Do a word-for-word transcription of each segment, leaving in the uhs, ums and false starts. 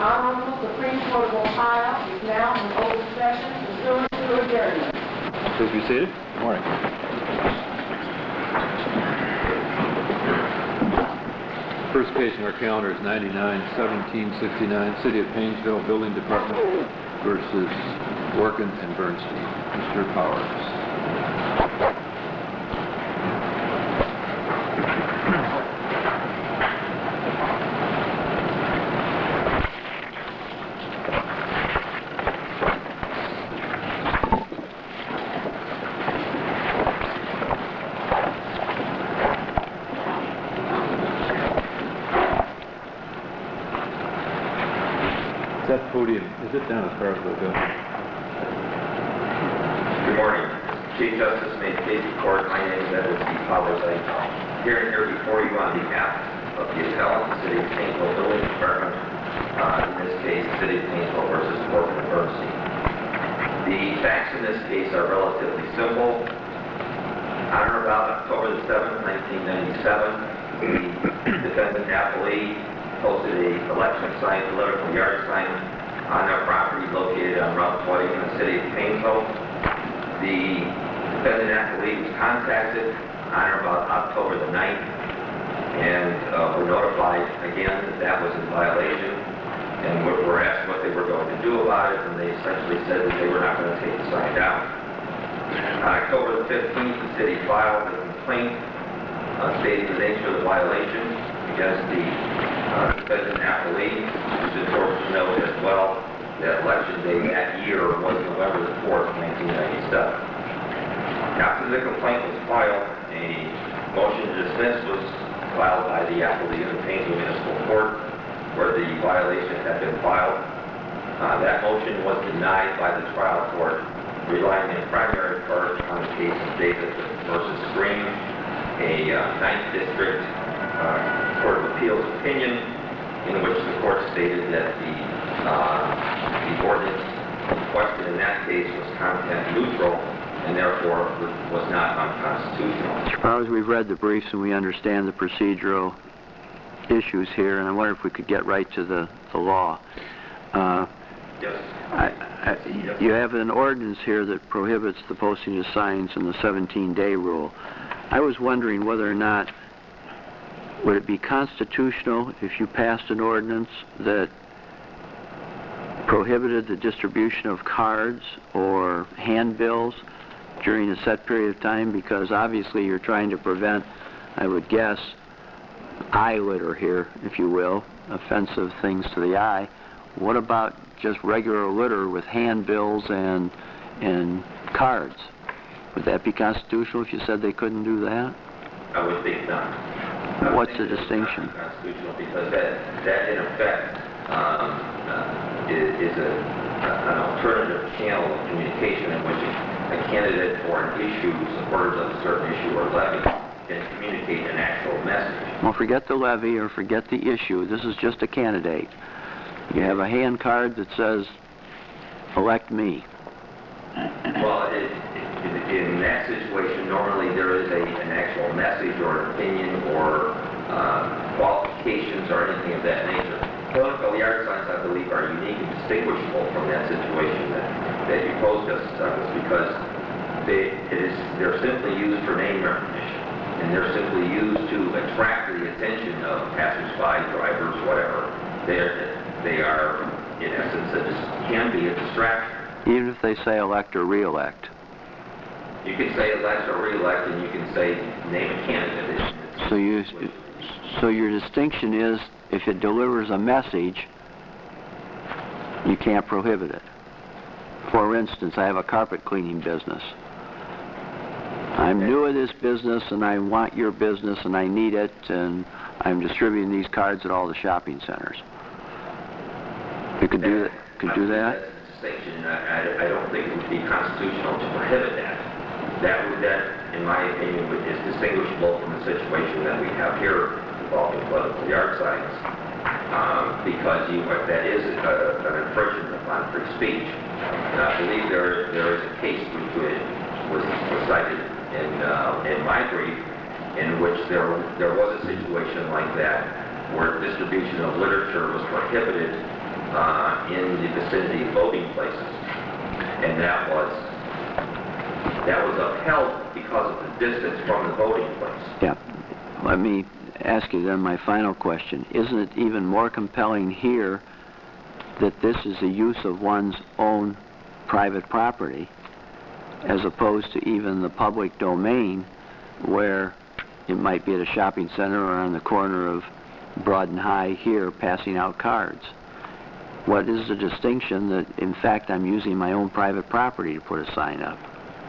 Honorable Supreme Court of Ohio is now in open session pursuant to adjournment. Please be seated. Good morning. First case in our calendar is ninety-nine seventeen sixty-nine, City of Painesville Building Department versus Workin and Bernstein. Mister Powers. That podium, is it down as far as we'll go? Good morning. Chief Justice, may it please the court, my name is Edward C. Powers. I'm here here before you on behalf of the appellant, the City of Painesville Building Department, uh, in this case, City of Painesville versus Workin and Bernstein. The facts in this case are relatively simple. On or about October the seventh, nineteen ninety-seven, the defendant appellee posted a election sign, political yard sign, on their property located on Route twenty in the City of Painesville. The defendant appellee was contacted on or about October the ninth and uh, were notified again that that was in violation, and were asked what they were going to do about it, and they essentially said that they were not going to take the sign down. On October the fifteenth, the city filed a complaint uh, stating the nature of the violation against the uh, defendant appellee. It's important to note as well that election day that year was November the fourth, nineteen ninety-seven. After the complaint was filed, a motion to dismiss was filed by the appellee in the Painesville Municipal Court, where the violation had been filed. Uh, that motion was denied by the trial court, relying in primary part on the case of Davis versus Green, a uh, ninth District uh, Court of Appeals opinion, in which the court stated that the, uh, the ordinance in question in that case was content neutral and therefore was not unconstitutional. Mister Powers, we've read the briefs and we understand the procedural issues here, and I wonder if we could get right to the, the law. Uh, yes. I, I, you have an ordinance here that prohibits the posting of signs in the seventeen day rule. I was wondering whether or not would it be constitutional if you passed an ordinance that prohibited the distribution of cards or handbills during a set period of time, because obviously you're trying to prevent, I would guess, eye litter here, if you will, offensive things to the eye. What about just regular litter with handbills and and cards? Would that be constitutional if you said they couldn't do that? I would think not. What's the distinction? Constitutional, because that, that in effect um, uh, is, is a, an alternative channel of communication in which a, a candidate for an issue, supporters of a certain issue or levy, can communicate an actual message. Well, forget the levy or forget the issue. This is just a candidate. You have a hand card that says, elect me. Well, it, it, in that situation, normally there is a, an actual message or an opinion or uh, qualifications or anything of that nature. Political yard signs, I believe, are unique and distinguishable from that situation that, that you posed, Justice Douglas, because they, it is, they're simply used for name recognition, and they're simply used to attract the attention of passers-by, drivers, whatever. They're, they are, in essence, a, can be a distraction. Even if they say elect or re-elect. You can say elect or re-elect, and you can say name a candidate. So you, so your distinction is, if it delivers a message, you can't prohibit it. For instance, I have a carpet cleaning business. I'm new at this business, and I want your business, and I need it, and I'm distributing these cards at all the shopping centers. You could do that. Could do that. Distinction. I, I don't think it would be constitutional to prohibit that. That would, that, in my opinion, would, is distinguishable from the situation that we have here involving political yard signs, um, because you, that is a, an infringement upon free speech. And I believe there there is a case which was, was cited in uh, in my brief, in which there there was a situation like that where distribution of literature was prohibited uh, in the vicinity of voting places. And that was, that was upheld because of the distance from the voting place. Yeah. Let me ask you then my final question. Isn't it even more compelling here that this is the use of one's own private property as opposed to even the public domain where it might be at a shopping center or on the corner of Broad and High here passing out cards? What is the distinction that, in fact, I'm using my own private property to put a sign up?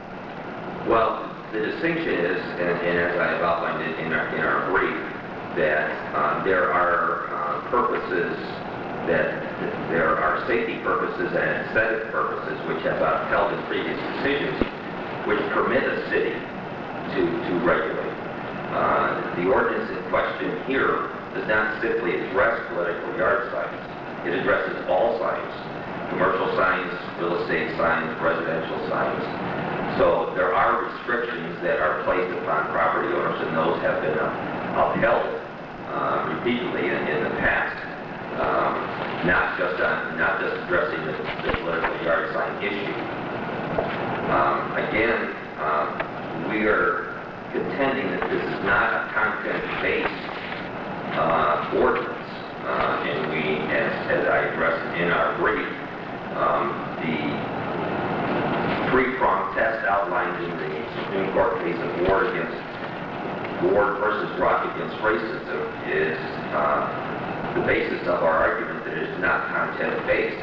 Well, the distinction is, and, and as I have outlined it in our, in our brief, that uh, there are uh, purposes, that, that there are safety purposes and aesthetic purposes which have upheld in previous decisions which permit a city to, to regulate. Uh, the ordinance in question here does not simply address political yard signs. It addresses all signs, commercial signs, real estate signs, residential signs. So there are restrictions that are placed upon property owners, and those have been uh, upheld uh, repeatedly in, in the past. Um, not just on, not just addressing the, the political yard sign issue. Um, again, um, we are contending that this is not a content-based uh, ordinance, uh, and we, as, as I addressed in our brief, um, the three-pronged test outlined in the Supreme Court case of Ward against Ward versus Rock against racism is uh, the basis of our argument that it is not content-based.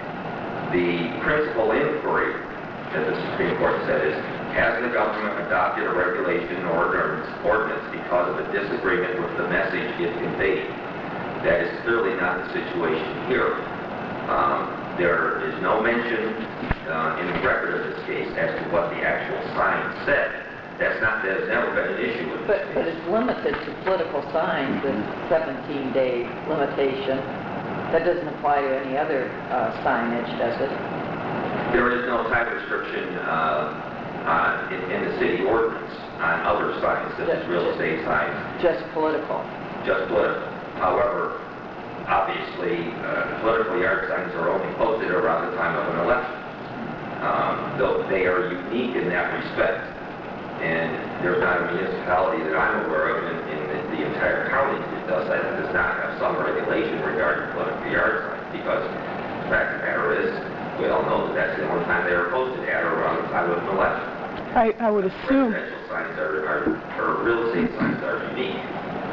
The principal inquiry that the Supreme Court said is, has the government adopted a regulation or ordinance because of a disagreement with the message it conveyed? That is clearly not the situation here. Um, there is no mention uh, in the record of this case as to what the actual sign said. That's not, that has never been an issue with this But, case. but it's limited to political signs, the seventeen day limitation. That doesn't apply to any other uh, signage, does it? There is no time restriction uh, uh, in, in the city ordinance on other signs, such as real estate signs, Just political. just political. However, obviously, uh, political yard signs are only posted around the time of an election. Um, though they are unique in that respect. And there's not a municipality that I'm aware of in, in the, the entire county that does that, that does not have some regulation regarding political yard signs, because the fact of the matter is, we all know that that's the only time they are posted at or around the time of an election. I, I would assume, Residential signs are, are, or real estate signs are unique.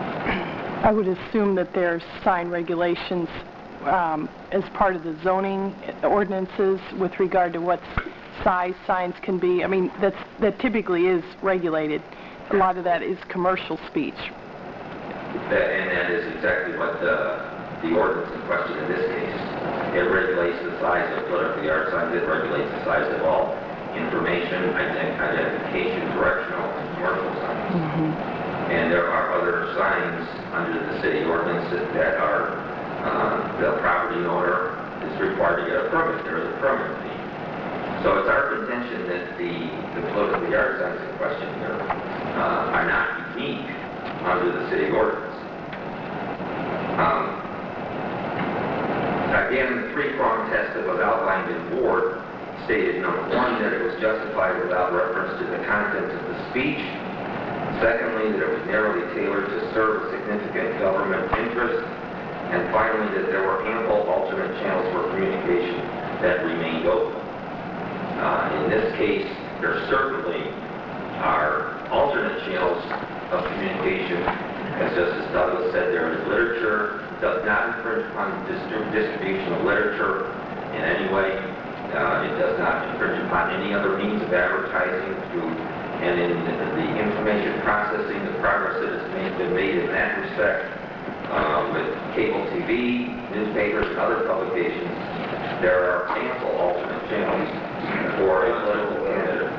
I would assume that there's sign regulations um, as part of the zoning ordinances with regard to what size signs can be. I mean, that's, that typically is regulated. A lot of that is commercial speech. That, and that is exactly what the, the ordinance in question in this case. It regulates the size of political yard signs. It regulates the size of all information, ident identification, directional, and commercial signs. Mm-hmm. And there are other signs under the city ordinance that, that are, uh, the property owner is required to get a permit. There is a permit fee. So it's our contention that the, the political yard signs in question here uh, are not unique under the city ordinance. Um, again, the three-pronged test that was outlined in Ward stated, number one, that it was justified without reference to the content of the speech. Secondly, that it was narrowly tailored to serve a significant government interest. And finally, that there were ample alternate channels for communication that remained open. Uh, in this case, there certainly are alternate channels of communication. As Justice Douglas said, there is literature, does not infringe upon the distri distribution of literature in any way. Uh, it does not infringe upon any other means of advertising through, and in the, the information processing, the progress that has made, been made in that respect uh, with cable T V, newspapers, and other publications, there are ample alternate channels for a political candidate.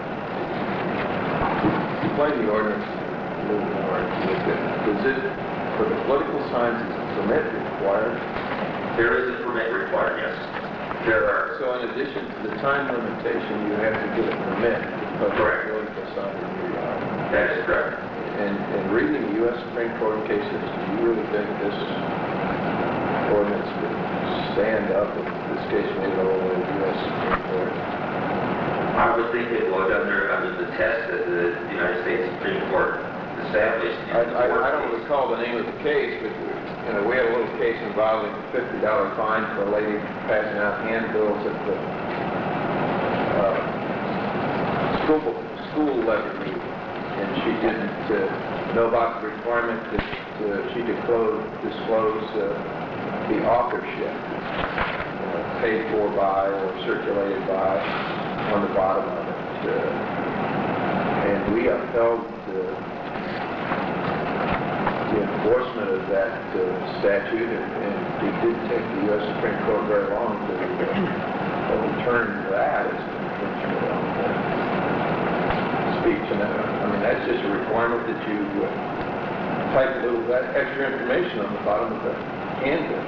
Explain the ordinance a little more. Is it, for the political signs, is a permit required? There is a permit required, yes. There are. So in addition to the time limitation, you have to get a permit to put a Correct. political sign in your yard. That is correct. And, and reading the U S Supreme Court cases, do you really think this ordinance would stand up if this case made it all the way to the U S Supreme Court? I would think it would under, under the test that the United States Supreme Court established. in I, the I, Ford I don't case. recall the name of the case, but, you know, we had a little case involving a fifty dollar fine for a lady passing out handbills at the, uh, school, school levy meeting, and she didn't, uh, know about the requirement that, uh, she disclose, disclose, uh, the authorship, uh, paid for by or circulated by, on the bottom of it. Uh, and we upheld uh, the enforcement of that uh, statute, and, and it didn't take the U S Supreme Court very long to uh, overturn that as an infringement on uh, speech. And uh, I mean, that's just a requirement that you uh, type a little that extra information on the bottom of the handbill.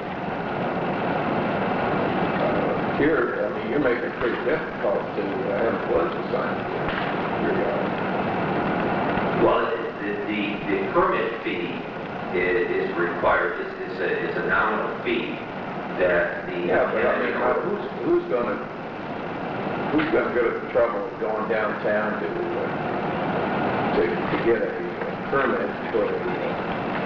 Here, I mean, you're making it pretty difficult to uh, have a political sign your yard. Well, the, the, the permit fee is, is required, it's, it's a, it's a nominal fee that the... Yeah, but I mean, how- who's, who's gonna, who's gonna go to the trouble of going downtown to, uh, to, to get a permit for a, uh,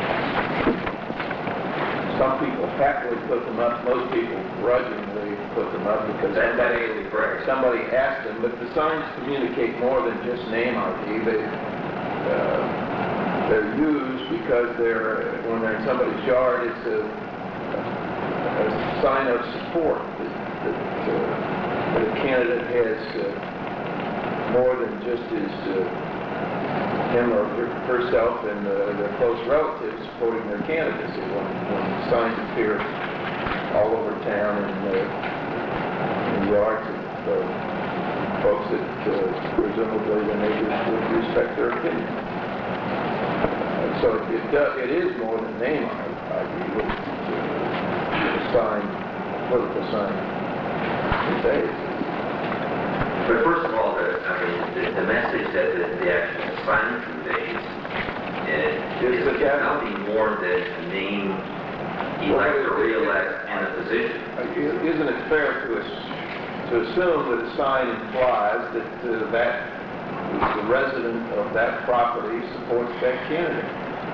some people happily put them up, most people grudgingly put them up because That's somebody, absolutely correct. somebody asked them, but the signs communicate more than just name I D. They, uh, they're used because they're, when they're in somebody's yard, it's a, a sign of support that, that, uh, that a candidate has uh, more than just his, uh, him or her- herself and uh, their close relatives supporting their candidacy. When, when signs appear all over town and uh, in yards of uh, folks that uh, presumably the neighbors would respect their opinion. Uh, so it, it, does, it is more than name I D. It's uh, a sign, political sign today. But first of all, the, I mean, the, the message that the, the actual sign conveys is, is, Is that is that- nothing more than a name, elect or re-elect, and a position. Uh, Isn't it fair to us, to assume that a sign implies that uh, that the resident of that property supports that candidate?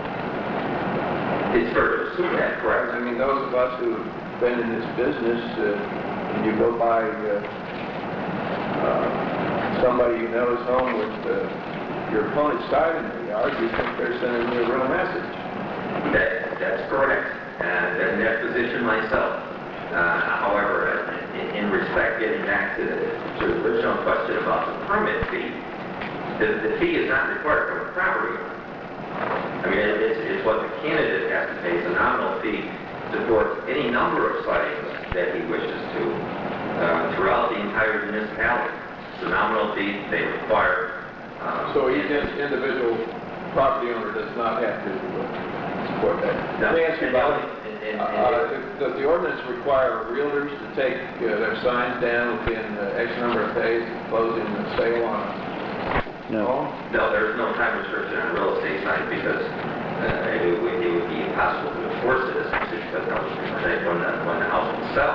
It's fair to assume that, correct? I mean, those of us who have been in this business, uh, when you go by uh, uh, somebody you know is home with uh, your opponent's side in the yard, you think they're sending you a real message. That, that's correct. And in that position myself. Uh, however, in, in respect, getting back to the, to the original question about the permit fee, the, the fee is not required from the property owner. I mean, it- it's, it's what the candidate has to pay. It's a nominal fee to support any number of sightings that he wishes to uh, throughout the entire municipality. It's a nominal fee they require. Um, So each in- individual property owner does not have to uh, support that. Let me ask you about, And- and- and- uh, if- does the ordinance require realtors to take uh, their signs down within uh, X number of days of closing the sale on a No. home? No, there's no time restriction on real estate signs because uh, it would, it would be impossible to enforce it essentially because that was when the, when the house was sold.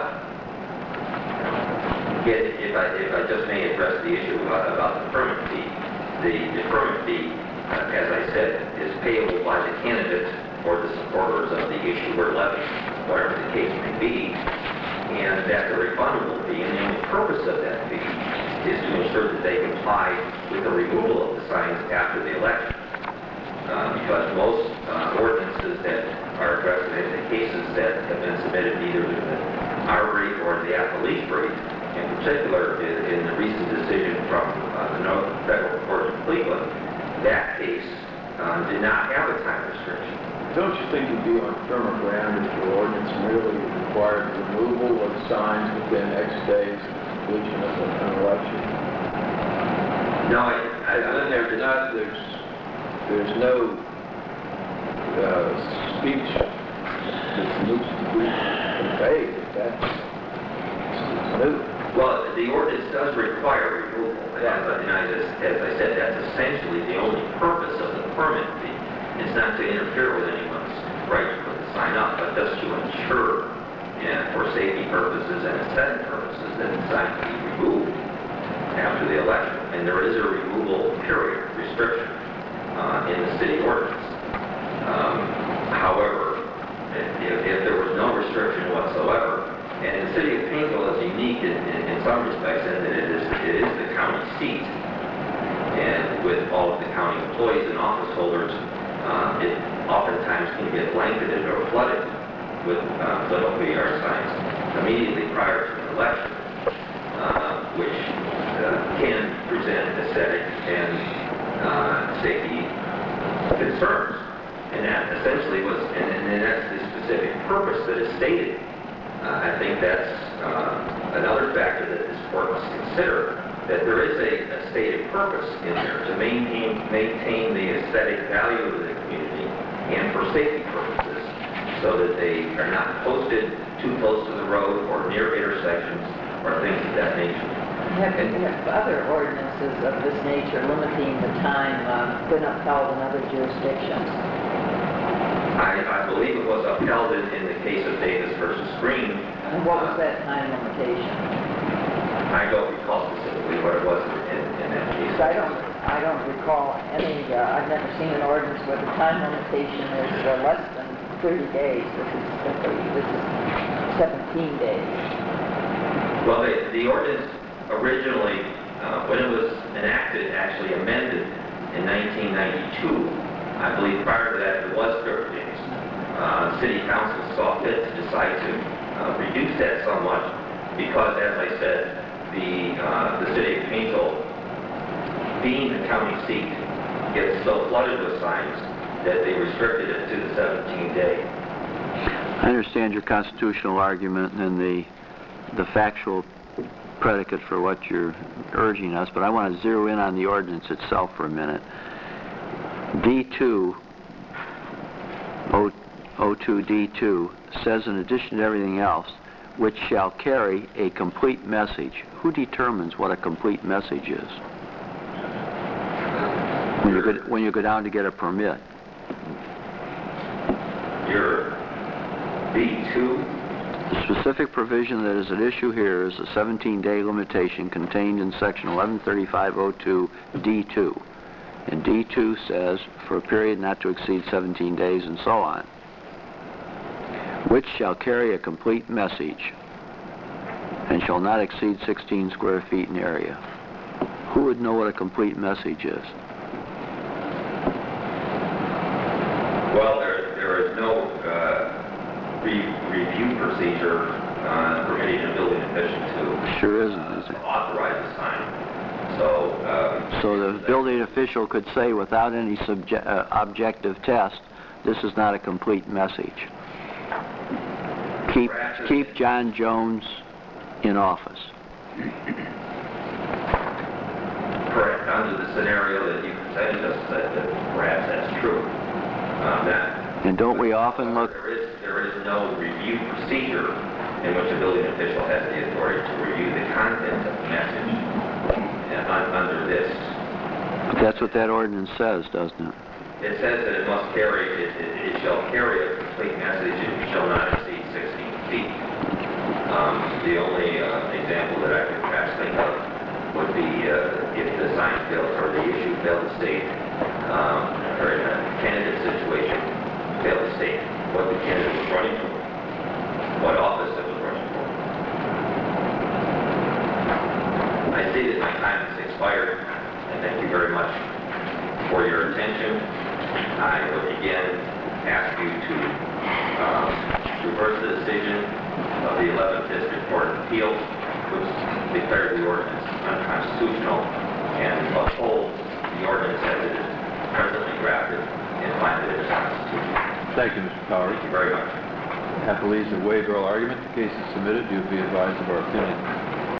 If, if I, if I just may address the issue about, about the permit fee, the, the permit fee, uh, as I said, is payable by the candidate or the supporters of the issue or levy, whatever the case may be, and that's a refundable fee, and the only purpose of that fee is to ensure that they comply with the removal of the signs after the election. Uh, because most uh, ordinances that are addressed in the cases that have been submitted either to the, our brief or the appellee's brief, in particular in, in the recent decision from uh, the North Federal Court of Cleveland, that case uh, did not have a time restriction. Don't you think you'd be on firmer ground if your ordinance merely required removal of signs within X days of completion of an election? No, I, I, And then there's not, there's, there's no uh, speech that needs to be conveyed. That's it's new. well, the ordinance does require removal, and as, I- and I, just, as I said, that's essentially the only purpose of the permit fee. It's not to interfere with anyone's right to put the sign up, but just to ensure, yeah, for safety purposes and aesthetic purposes that the sign be removed after the election. And there is a removal period restriction uh, in the city ordinance. Um, however, if, if there was no restriction whatsoever, and the city of Painesville is unique in, in, in some respects in that it is, it is the county seat, and with all of the county employees and office holders, uh, it oftentimes can get blanketed or flooded with uh, political yard signs immediately prior to an election, uh, which uh, can present aesthetic and uh, safety concerns. And that essentially was, and, and that's the specific purpose that is stated. Uh, I think that's uh, another factor that this court must consider, that there is a, a stated purpose in there to maintain, maintain the aesthetic value of the community and for safety purposes, so that they are not posted too close to the road or near intersections or things of that nature. We have, we have other ordinances of this nature limiting the time uh, been upheld in other jurisdictions. I, I believe it was upheld in, in the case of Davis versus Green. And what was that time limitation? I don't recall specifically what it was in, in that case. So I don't, I don't recall any, uh, I've never seen an ordinance where the time limitation is uh, less than thirty days. This is simply, this is seventeen days. Well, the, the ordinance originally, uh, when it was enacted, actually amended in nineteen ninety-two. I believe prior to that it was thirty days. Uh, City Council saw fit to decide to uh, reduce that somewhat because, as I said, the, uh, the City of Painesville, being the county seat, gets so flooded with signs that they restricted it to the seventeen day. I understand your constitutional argument and the, the factual predicate for what you're urging us, but I want to zero in on the ordinance itself for a minute. D two, O two D two, says in addition to everything else, which shall carry a complete message. Who determines what a complete message is? When you go, when you go down to get a permit. Your B two? The specific provision that is at issue here is a seventeen day limitation contained in section eleven thirty-five oh two D two. And D two says, for a period not to exceed seventeen days and so on, which shall carry a complete message and shall not exceed sixteen square feet in area. Who would know what a complete message is? Well, there, there is no uh, re review procedure uh, permitting a building official to Sure isn't, is it? authorize a sign. So, um, So the building official could say without any subje uh, objective test, this is not a complete message. Keep, keep John Jones in office. correct, under the scenario that you presented us, that, that perhaps that's true. Um, that, And don't we often look... There is, there is no review procedure in which a building official has the authority to review the content of the message uh, under this. But that's what that ordinance says, doesn't it? It says that it must carry, it, it, it shall carry a complete message and shall not exceed sixteen feet. Um, the only uh, example that I could perhaps think of would be uh, if the sign fails or the issue failed to state, um, or in a candidate situation, failed to state what the candidate was running for, what office it was running for. I see that my time has expired, and thank you very much for your attention. I would again ask you to um, reverse the decision of the eleventh District Court of Appeals, which declared the ordinance unconstitutional, and uphold the ordinance as it is presently drafted and find that it is constitutional. Thank you, Mister Powers. Thank you very much. Appellees have waived oral argument. The case is submitted. You'll be advised of our opinion.